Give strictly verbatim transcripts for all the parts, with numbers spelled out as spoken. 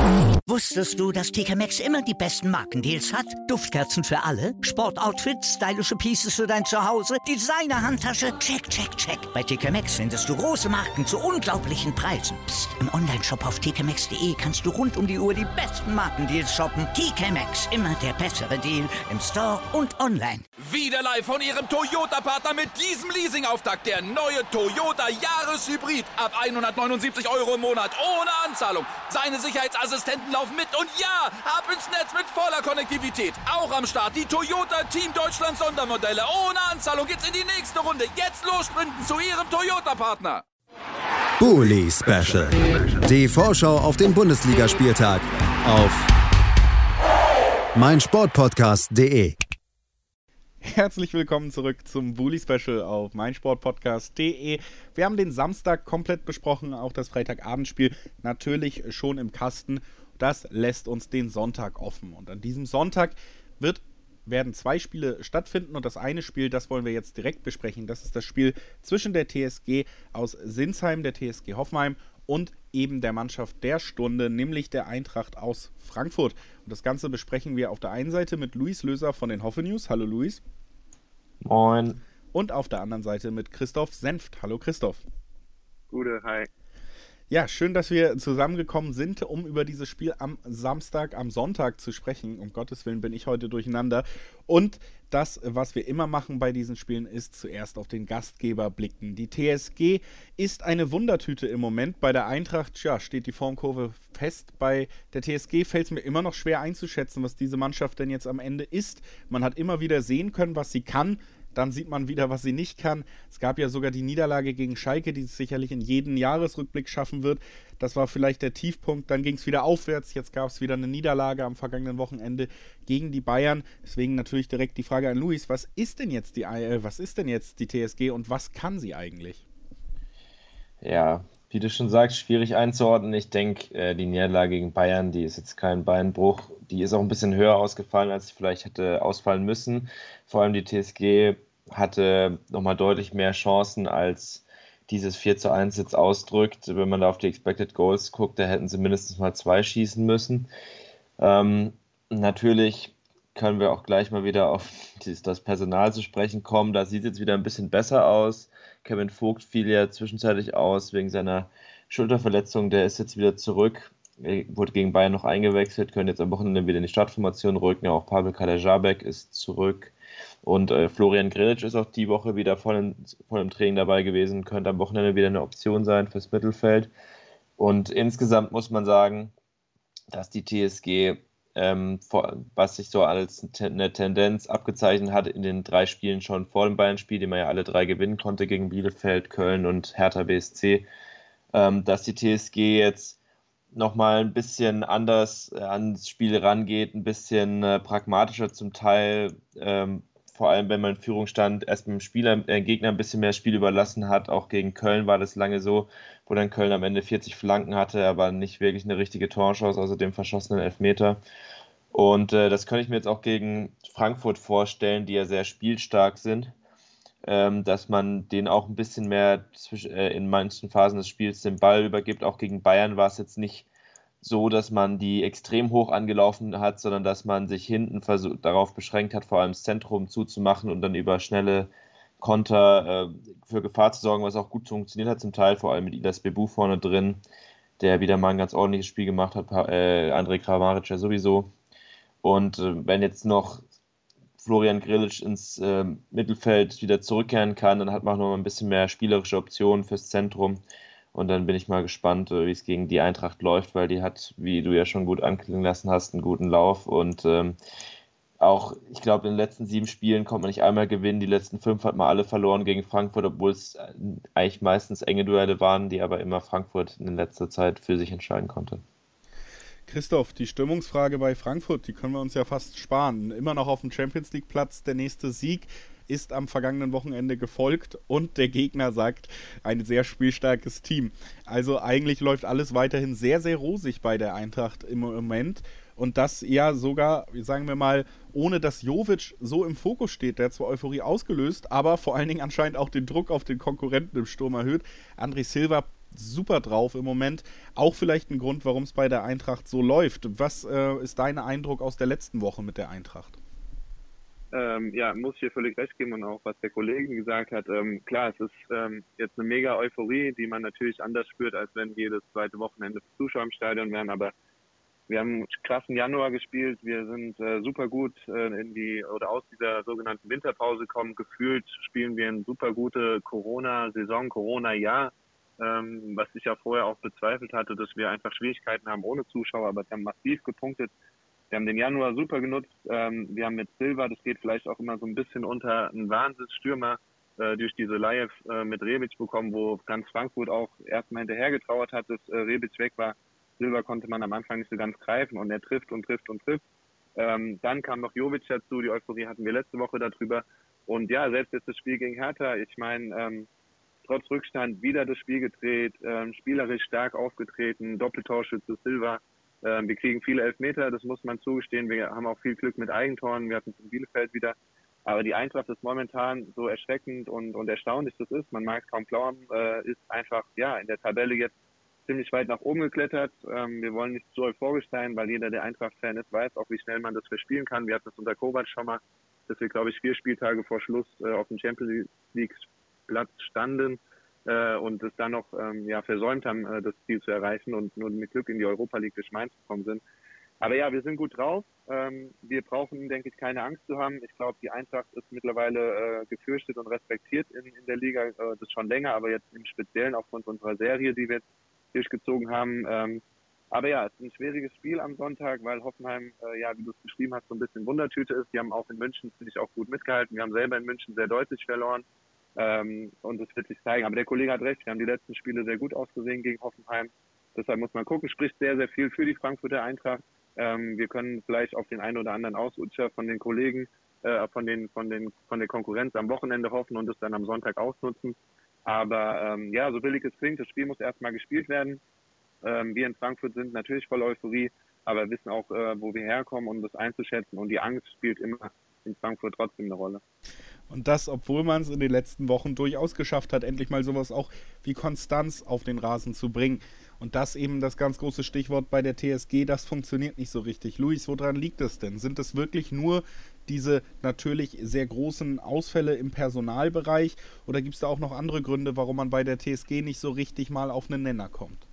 Wusstest du, dass T K Maxx immer die besten Markendeals hat? Duftkerzen für alle, Sportoutfits, stylische Pieces für dein Zuhause, Designer-Handtasche, check, check, check. Bei T K Maxx findest du große Marken zu unglaublichen Preisen. Psst. Im Onlineshop auf t k maxx punkt d e kannst du rund um die Uhr die besten Markendeals shoppen. T K Maxx, immer der bessere Deal im Store und online. Wieder live von Ihrem Toyota-Partner mit diesem Leasing-Auftakt. Der neue Toyota Jahreshybrid. Ab hundertneunundsiebzig Euro im Monat. Ohne Anzahlung. Seine Sicherheitsassistenten laufen mit. Und ja, ab ins Netz mit voller Konnektivität. Auch am Start die Toyota Team Deutschland Sondermodelle. Ohne Anzahlung geht's in die nächste Runde. Jetzt los sprinten zu Ihrem Toyota-Partner. Bully Special. Die Vorschau auf den Bundesligaspieltag auf meinsportpodcast punkt de. Herzlich willkommen zurück zum Bully Special auf meinsportpodcast punkt de. Wir haben den Samstag komplett besprochen, auch das Freitagabendspiel natürlich schon im Kasten. Das lässt uns den Sonntag offen. Und an diesem Sonntag wird, werden zwei Spiele stattfinden und das eine Spiel, das wollen wir jetzt direkt besprechen. Das ist das Spiel zwischen der T S G aus Sinsheim, der T S G Hoffenheim und eben der Mannschaft der Stunde, nämlich der Eintracht aus Frankfurt. Und das Ganze besprechen wir auf der einen Seite mit Luis Löser von den Hoffe News. Hallo Luis. Moin. Und auf der anderen Seite mit Christoph Senft. Hallo Christoph. Gute, hi. Ja, schön, dass wir zusammengekommen sind, um über dieses Spiel am Samstag, am Sonntag zu sprechen. Um Gottes Willen bin ich heute durcheinander. Und das, was wir immer machen bei diesen Spielen, ist zuerst auf den Gastgeber blicken. Die T S G ist eine Wundertüte im Moment. Bei der Eintracht, ja, steht die Formkurve fest. Bei der T S G fällt es mir immer noch schwer einzuschätzen, was diese Mannschaft denn jetzt am Ende ist. Man hat immer wieder sehen können, was sie kann. Dann sieht man wieder, was sie nicht kann. Es gab ja sogar die Niederlage gegen Schalke, die es sicherlich in jeden Jahresrückblick schaffen wird. Das war vielleicht der Tiefpunkt. Dann ging es wieder aufwärts. Jetzt gab es wieder eine Niederlage am vergangenen Wochenende gegen die Bayern. Deswegen natürlich direkt die Frage an Luis. Was ist denn jetzt die, äh, was ist denn jetzt die T S G und was kann sie eigentlich? Ja, wie du schon sagst, schwierig einzuordnen. Ich denke, äh, die Niederlage gegen Bayern, die ist jetzt kein Beinbruch. Die ist auch ein bisschen höher ausgefallen, als sie vielleicht hätte ausfallen müssen. Vor allem die T S G hatte nochmal deutlich mehr Chancen, als dieses vier zu eins jetzt ausdrückt. Wenn man da auf die Expected Goals guckt, da hätten sie mindestens mal zwei schießen müssen. Ähm, natürlich können wir auch gleich mal wieder auf dieses, das Personal zu sprechen kommen. Da sieht es jetzt wieder ein bisschen besser aus. Kevin Vogt fiel ja zwischenzeitlich aus wegen seiner Schulterverletzung. Der ist jetzt wieder zurück. Er wurde gegen Bayern noch eingewechselt, können jetzt am Wochenende wieder in die Startformation rücken. Auch Pavel Kaderabek ist zurück. Und äh, Florian Grillitsch ist auch die Woche wieder voll, in, voll im Training dabei gewesen. Könnte am Wochenende wieder eine Option sein fürs Mittelfeld. Und insgesamt muss man sagen, dass die T S G, ähm, vor, was sich so als eine Tendenz abgezeichnet hat in den drei Spielen schon vor dem Bayern-Spiel, die man ja alle drei gewinnen konnte gegen Bielefeld, Köln und Hertha B S C, ähm, dass die T S G jetzt nochmal ein bisschen anders äh, ans Spiel rangeht, ein bisschen äh, pragmatischer zum Teil, ähm, vor allem wenn man in Führung stand, erst mit dem Spieler, äh, Gegner ein bisschen mehr Spiel überlassen hat. Auch gegen Köln war das lange so, wo dann Köln am Ende vierzig Flanken hatte, aber nicht wirklich eine richtige Torchance, außer dem verschossenen Elfmeter. Und äh, das könnte ich mir jetzt auch gegen Frankfurt vorstellen, die ja sehr spielstark sind, ähm, dass man denen auch ein bisschen mehr zwisch- äh, in manchen Phasen des Spiels den Ball übergibt. Auch gegen Bayern war es jetzt nicht so, dass man die extrem hoch angelaufen hat, sondern dass man sich hinten versuch- darauf beschränkt hat, vor allem das Zentrum zuzumachen und dann über schnelle Konter äh, für Gefahr zu sorgen, was auch gut funktioniert hat zum Teil, vor allem mit Ilas Bebu vorne drin, der wieder mal ein ganz ordentliches Spiel gemacht hat, äh, Andrej Kramaric ja sowieso. Und äh, wenn jetzt noch Florian Grillitsch ins äh, Mittelfeld wieder zurückkehren kann, dann hat man auch noch ein bisschen mehr spielerische Optionen fürs Zentrum. Und dann bin ich mal gespannt, wie es gegen die Eintracht läuft, weil die hat, wie du ja schon gut anklingen lassen hast, einen guten Lauf. Und ähm, auch, ich glaube, in den letzten sieben Spielen konnte man nicht einmal gewinnen. Die letzten fünf hat man alle verloren gegen Frankfurt, obwohl es eigentlich meistens enge Duelle waren, die aber immer Frankfurt in letzter Zeit für sich entscheiden konnte. Christoph, die Stimmungsfrage bei Frankfurt, die können wir uns ja fast sparen. Immer noch auf dem Champions-League-Platz, der nächste Sieg ist am vergangenen Wochenende gefolgt und der Gegner sagt, ein sehr spielstarkes Team. Also eigentlich läuft alles weiterhin sehr, sehr rosig bei der Eintracht im Moment und das ja sogar, sagen wir mal, ohne dass Jovic so im Fokus steht. Der hat zwar Euphorie ausgelöst, aber vor allen Dingen anscheinend auch den Druck auf den Konkurrenten im Sturm erhöht. André Silva super drauf im Moment. Auch vielleicht ein Grund, warum es bei der Eintracht so läuft. Was äh, ist dein Eindruck aus der letzten Woche mit der Eintracht? Ähm, ja, muss ich hier völlig recht geben und auch was der Kollege gesagt hat. Ähm, klar, es ist ähm, jetzt eine mega Euphorie, die man natürlich anders spürt, als wenn jedes zweite Wochenende Zuschauer im Stadion wären. Aber wir haben einen krassen Januar gespielt. Wir sind äh, super gut äh, in die oder aus dieser sogenannten Winterpause gekommen. Gefühlt spielen wir eine super gute Corona-Saison, Corona-Jahr, ähm, was ich ja vorher auch bezweifelt hatte, dass wir einfach Schwierigkeiten haben ohne Zuschauer. Aber wir haben massiv gepunktet. Wir haben den Januar super genutzt. Ähm, wir haben mit Silva, das geht vielleicht auch immer so ein bisschen unter, einen Wahnsinnsstürmer äh, durch diese Leihe äh, mit Rebic bekommen, wo ganz Frankfurt auch erstmal hinterher getrauert hat, dass äh, Rebic weg war. Silva konnte man am Anfang nicht so ganz greifen und er trifft und trifft und trifft. Ähm, dann kam noch Jovic dazu, die Euphorie hatten wir letzte Woche darüber. Und ja, selbst jetzt das Spiel gegen Hertha, ich meine, ähm, trotz Rückstand wieder das Spiel gedreht, ähm, spielerisch stark aufgetreten, Doppeltorschütze Silva. Ähm, wir kriegen viele Elfmeter, das muss man zugestehen. Wir haben auch viel Glück mit Eigentoren, wir hatten es in Bielefeld wieder. Aber die Eintracht ist momentan so erschreckend und, und erstaunlich das ist. Man mag es kaum glauben, äh, ist einfach ja in der Tabelle jetzt ziemlich weit nach oben geklettert. Ähm, wir wollen nicht zu euphorisch sein, weil jeder, der Eintracht-Fan ist, weiß auch, wie schnell man das verspielen kann. Wir hatten es unter Kovac schon mal, dass wir, glaube ich, vier Spieltage vor Schluss äh, auf dem Champions League-Platz standen äh, und es dann noch ähm, ja, versäumt haben, äh, das Ziel zu erreichen und nur mit Glück in die Europa League durch Mainz gekommen sind. Aber ja, wir sind gut drauf. Ähm, wir brauchen, denke ich, keine Angst zu haben. Ich glaube, die Eintracht ist mittlerweile äh, gefürchtet und respektiert in, in der Liga. Äh, das schon länger, aber jetzt im Speziellen aufgrund unserer Serie, die wir jetzt durchgezogen haben. Ähm, aber ja, es ist ein schwieriges Spiel am Sonntag, weil Hoffenheim, äh, ja, wie du es beschrieben hast, so ein bisschen Wundertüte ist. Die haben auch in München, finde ich, auch gut mitgehalten. Wir haben selber in München sehr deutlich verloren. Ähm, und das wird sich zeigen. Aber der Kollege hat recht, wir haben die letzten Spiele sehr gut ausgesehen gegen Hoffenheim. Deshalb muss man gucken, spricht sehr, sehr viel für die Frankfurter Eintracht. Ähm, wir können vielleicht auf den einen oder anderen Ausrutscher von den Kollegen, äh, von den, von den, von der Konkurrenz am Wochenende hoffen und es dann am Sonntag ausnutzen. Aber ähm, ja, so billig es klingt, das Spiel muss erstmal gespielt werden. Ähm, wir in Frankfurt sind natürlich voll Euphorie, aber wissen auch, äh, wo wir herkommen, um das einzuschätzen. Und die Angst spielt immer in Frankfurt trotzdem eine Rolle. Und das, obwohl man es in den letzten Wochen durchaus geschafft hat, endlich mal sowas auch wie Konstanz auf den Rasen zu bringen. Und das eben das ganz große Stichwort bei der T S G, das funktioniert nicht so richtig. Luis, woran liegt es denn? Sind es wirklich nur diese natürlich sehr großen Ausfälle im Personalbereich oder gibt es da auch noch andere Gründe, warum man bei der T S G nicht so richtig mal auf einen Nenner kommt?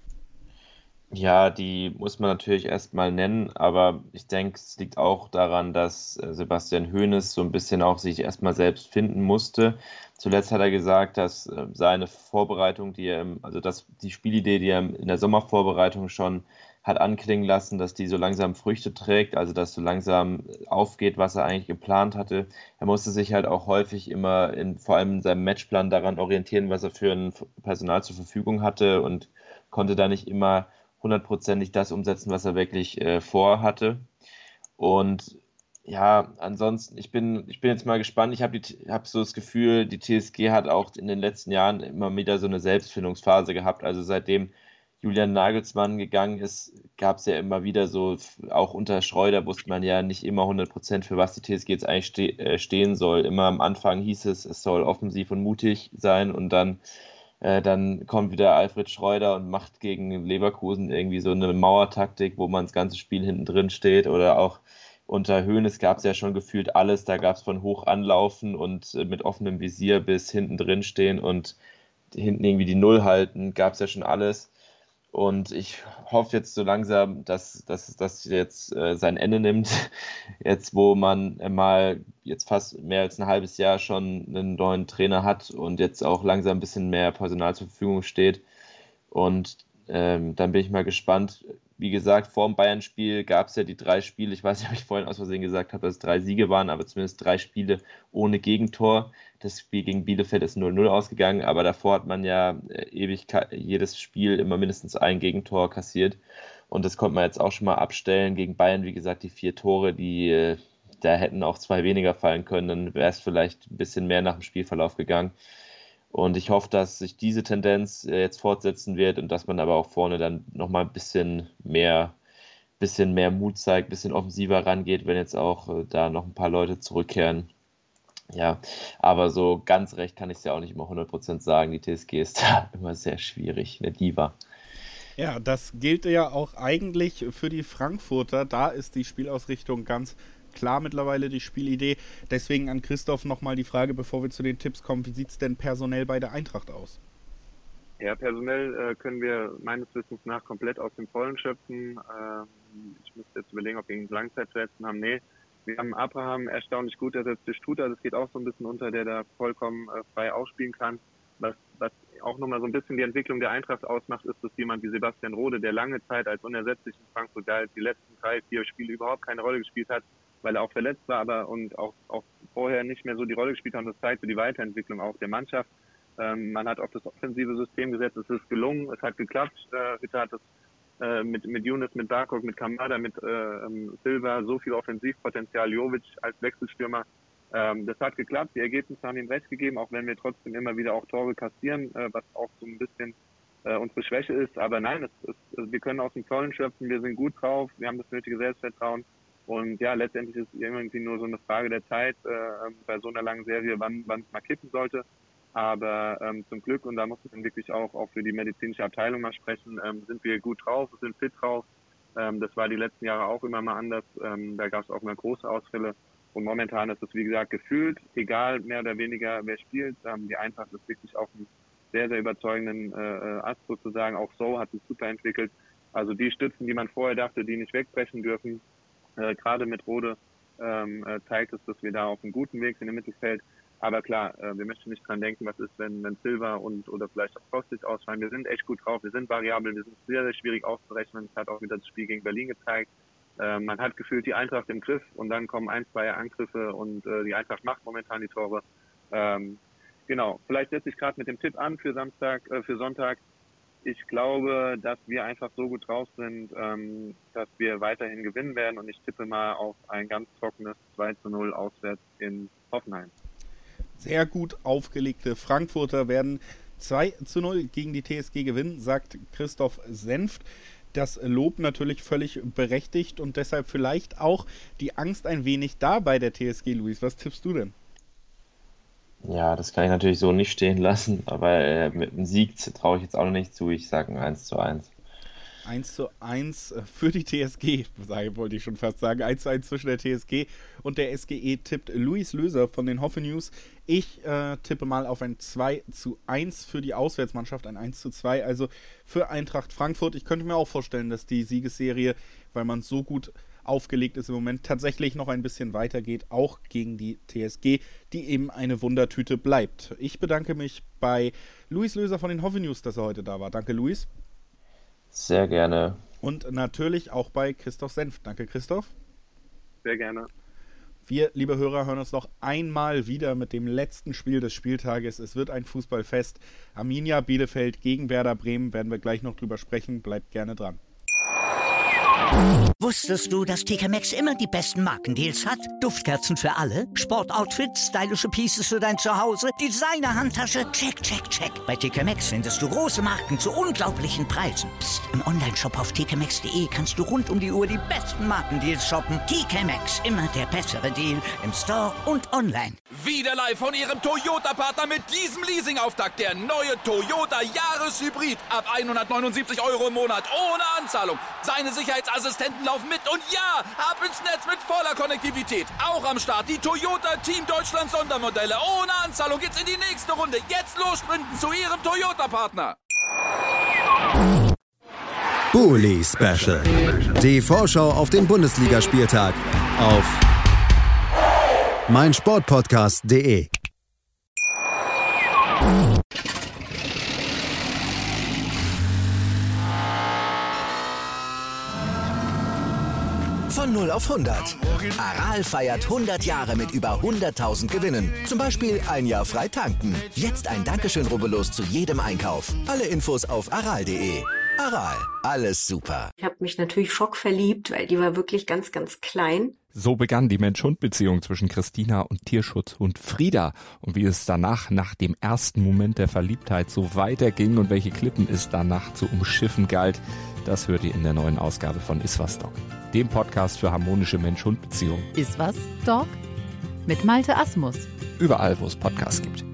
Ja, die muss man natürlich erstmal nennen, aber ich denke, es liegt auch daran, dass äh, Sebastian Hoeneß so ein bisschen auch sich erstmal selbst finden musste. Zuletzt hat er gesagt, dass äh, seine Vorbereitung, die er, im, also das, die Spielidee, die er in der Sommervorbereitung schon hat anklingen lassen, dass die so langsam Früchte trägt, also dass so langsam aufgeht, was er eigentlich geplant hatte. Er musste sich halt auch häufig immer, in, vor allem in seinem Matchplan, daran orientieren, was er für ein Personal zur Verfügung hatte und konnte da nicht immer hundertprozentig das umsetzen, was er wirklich äh, vorhatte. Und ja, ansonsten, ich bin, ich bin jetzt mal gespannt. Ich habe hab so das Gefühl, die T S G hat auch in den letzten Jahren immer wieder so eine Selbstfindungsphase gehabt. Also seitdem Julian Nagelsmann gegangen ist, gab es ja immer wieder so, auch unter Schreuder wusste man ja nicht immer hundert Prozent, für was die T S G jetzt eigentlich ste äh, stehen soll. Immer am Anfang hieß es, es soll offensiv und mutig sein und dann Äh, dann kommt wieder Alfred Schreuder und macht gegen Leverkusen irgendwie so eine Mauertaktik, wo man das ganze Spiel hinten drin steht. Oder auch unter Hoeneß gab es ja schon gefühlt alles. Da gab es von hoch anlaufen und äh, mit offenem Visier bis hinten drin stehen und hinten irgendwie die Null halten, gab es ja schon alles. Und ich hoffe jetzt so langsam, dass das dass jetzt äh, sein Ende nimmt. Jetzt, wo man mal jetzt fast mehr als ein halbes Jahr schon einen neuen Trainer hat und jetzt auch langsam ein bisschen mehr Personal zur Verfügung steht. Und ähm, dann bin ich mal gespannt. Wie gesagt, vor dem Bayern-Spiel gab es ja die drei Spiele. Ich weiß nicht, ob ich vorhin aus Versehen gesagt habe, dass es drei Siege waren, aber zumindest drei Spiele ohne Gegentor. Das Spiel gegen Bielefeld ist null null ausgegangen, aber davor hat man ja ewig jedes Spiel immer mindestens ein Gegentor kassiert. Und das konnte man jetzt auch schon mal abstellen. Gegen Bayern, wie gesagt, die vier Tore, die da hätten auch zwei weniger fallen können. Dann wäre es vielleicht ein bisschen mehr nach dem Spielverlauf gegangen. Und ich hoffe, dass sich diese Tendenz jetzt fortsetzen wird und dass man aber auch vorne dann nochmal ein bisschen mehr, bisschen mehr Mut zeigt, ein bisschen offensiver rangeht, wenn jetzt auch da noch ein paar Leute zurückkehren. Ja, aber so ganz recht kann ich es ja auch nicht immer hundert Prozent sagen. Die T S G ist da immer sehr schwierig, eine Diva. Ja, das gilt ja auch eigentlich für die Frankfurter. Da ist die Spielausrichtung ganz klar mittlerweile, die Spielidee. Deswegen an Christoph nochmal die Frage, bevor wir zu den Tipps kommen, wie sieht es denn personell bei der Eintracht aus? Ja, personell äh, können wir meines Wissens nach komplett aus dem Vollen schöpfen. Ähm, ich müsste jetzt überlegen, ob wir ihn Langzeitverletzten haben. Nee, wir haben Abraham erstaunlich gut ersetzt durch Stuta. Das geht auch so ein bisschen unter, der da vollkommen äh, frei ausspielen kann. Was, was auch nochmal so ein bisschen die Entwicklung der Eintracht ausmacht, ist, dass jemand wie Sebastian Rode, der lange Zeit als unersetzlich in Frankfurt galt, die letzten drei, vier Spiele überhaupt keine Rolle gespielt hat, weil er auch verletzt war, aber und auch, auch vorher nicht mehr so die Rolle gespielt hat. Und das zeigt für die Weiterentwicklung auch der Mannschaft. Ähm, man hat auf das offensive System gesetzt, es ist gelungen, es hat geklappt. Äh, Ritter hat das äh, mit, mit Younes, mit Barkok, mit Kamada, mit äh, Silva, so viel Offensivpotenzial, Jovic als Wechselstürmer. Ähm, das hat geklappt, die Ergebnisse haben ihm recht gegeben, auch wenn wir trotzdem immer wieder auch Tore kassieren, äh, was auch so ein bisschen äh, unsere Schwäche ist. Aber nein, es, es, also wir können aus dem Vollen schöpfen, wir sind gut drauf, wir haben das nötige Selbstvertrauen. Und ja, letztendlich ist es irgendwie nur so eine Frage der Zeit äh, bei so einer langen Serie, wann wann es mal kippen sollte. Aber ähm, zum Glück, und da muss man wirklich auch, auch für die medizinische Abteilung mal sprechen, ähm, sind wir gut drauf, sind fit drauf. Ähm, das war die letzten Jahre auch immer mal anders. Ähm, da gab es auch mal große Ausfälle. Und momentan ist es, wie gesagt, gefühlt, egal mehr oder weniger, wer spielt. Ähm, die Eintracht ist wirklich auf einem sehr, sehr überzeugenden äh, Ast sozusagen. Auch So hat sich super entwickelt. Also die Stützen, die man vorher dachte, die nicht wegbrechen dürfen, äh, gerade mit Rode, ähm, äh, zeigt es, dass wir da auf einem guten Weg sind im Mittelfeld. Aber klar, äh, wir möchten nicht dran denken, was ist, wenn, wenn Silva und oder vielleicht auch Kostic ausfallen. Wir sind echt gut drauf, wir sind variabel, wir sind sehr, sehr schwierig auszurechnen. Das hat auch wieder das Spiel gegen Berlin gezeigt. Äh, man hat gefühlt die Eintracht im Griff und dann kommen ein, zwei Angriffe und äh, die Eintracht macht momentan die Tore. Ähm, genau, vielleicht setze ich gerade mit dem Tipp an für Samstag, äh, für Sonntag. Ich glaube, dass wir einfach so gut drauf sind, ähm, dass wir weiterhin gewinnen werden und ich tippe mal auf ein ganz trockenes zwei zu null auswärts in Hoffenheim. Sehr gut aufgelegte Frankfurter werden zwei zu null gegen die T S G gewinnen, sagt Christoph Senft. Das Lob natürlich völlig berechtigt und deshalb vielleicht auch die Angst ein wenig da bei der T S G, Luis. Was tippst du denn? Ja, das kann ich natürlich so nicht stehen lassen, aber äh, mit einem Sieg traue ich jetzt auch noch nicht zu. Ich sage ein eins zu eins. eins zu eins für die T S G, wollte ich schon fast sagen. eins zu eins zwischen der T S G und der S G E tippt Luis Löser von den Hoffe News. Ich äh, tippe mal auf ein zwei zu eins für die Auswärtsmannschaft, ein eins zu zwei, also für Eintracht Frankfurt. Ich könnte mir auch vorstellen, dass die Siegesserie, weil man so gut aufgelegt ist im Moment, tatsächlich noch ein bisschen weitergeht, auch gegen die T S G, die eben eine Wundertüte bleibt. Ich bedanke mich bei Luis Löser von den Hoffe News, dass er heute da war. Danke, Luis. Sehr gerne. Und natürlich auch bei Christoph Senft. Danke, Christoph. Sehr gerne. Wir, liebe Hörer, hören uns noch einmal wieder mit dem letzten Spiel des Spieltages. Es wird ein Fußballfest. Arminia Bielefeld gegen Werder Bremen, werden wir gleich noch drüber sprechen. Bleibt gerne dran. Wusstest du, dass T K Maxx immer die besten Markendeals hat? Duftkerzen für alle, Sportoutfits, stylische Pieces für dein Zuhause, Designer-Handtasche, check, check, check. Bei T K Maxx findest du große Marken zu unglaublichen Preisen. Psst. Im Onlineshop auf t k maxx punkt de kannst du rund um die Uhr die besten Markendeals shoppen. T K Maxx, immer der bessere Deal im Store und online. Wieder live von ihrem Toyota-Partner mit diesem Leasing-Auftakt. Der neue Toyota Jahreshybrid. Ab hundertneunundsiebzig Euro im Monat ohne Anzahlung. Seine Sicherheitsassistenten laufen mit und ja, ab ins Netz mit voller Konnektivität. Auch am Start die Toyota Team Deutschland Sondermodelle. Ohne Anzahlung geht's in die nächste Runde. Jetzt los sprinten zu ihrem Toyota-Partner. Bully Special. Die Vorschau auf den Bundesligaspieltag auf meinsportpodcast punkt de. Von null auf hundert. Aral feiert hundert Jahre mit über hunderttausend Gewinnen. Zum Beispiel ein Jahr frei tanken. Jetzt ein Dankeschön, rubbellos zu jedem Einkauf. Alle Infos auf aral punkt de. Aral, alles super. Ich habe mich natürlich schockverliebt, weil die war wirklich ganz, ganz klein. So begann die Mensch-Hund-Beziehung zwischen Christina und Tierschutzhund Frieda. Und wie es danach, nach dem ersten Moment der Verliebtheit, so weiterging und welche Klippen es danach zu umschiffen galt, das hört ihr in der neuen Ausgabe von Iswas Dog, dem Podcast für harmonische Mensch-Hund-Beziehungen. Iswas Dog? mit Malte Asmus. Überall, wo es Podcasts gibt.